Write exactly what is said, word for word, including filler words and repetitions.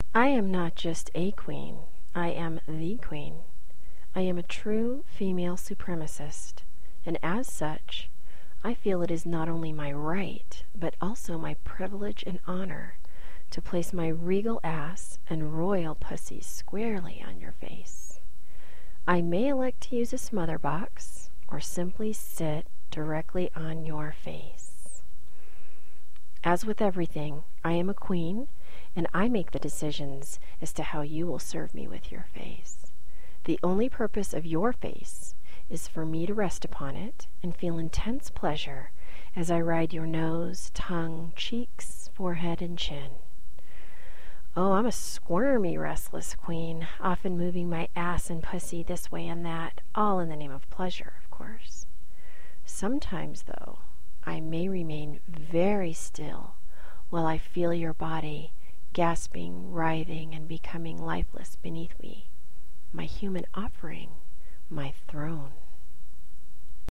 I am not just a queen, I am the queen. I am a true female supremacist, and as such, I feel it is not only my right, but also my privilege and honor to place my regal ass and royal pussy squarely on your face. I may elect to use a smother box, or simply sit directly on your face. As with everything, I am a queen, and I make the decisions as to how you will serve me with your face. The only purpose of your face is for me to rest upon it and feel intense pleasure as I ride your nose, tongue, cheeks, forehead, and chin. Oh, I'm a squirmy, restless queen, often moving my ass and pussy this way and that, all in the name of pleasure, of course. Sometimes, though, I may remain very still while I feel your body gasping, writhing, and becoming lifeless beneath me, my human offering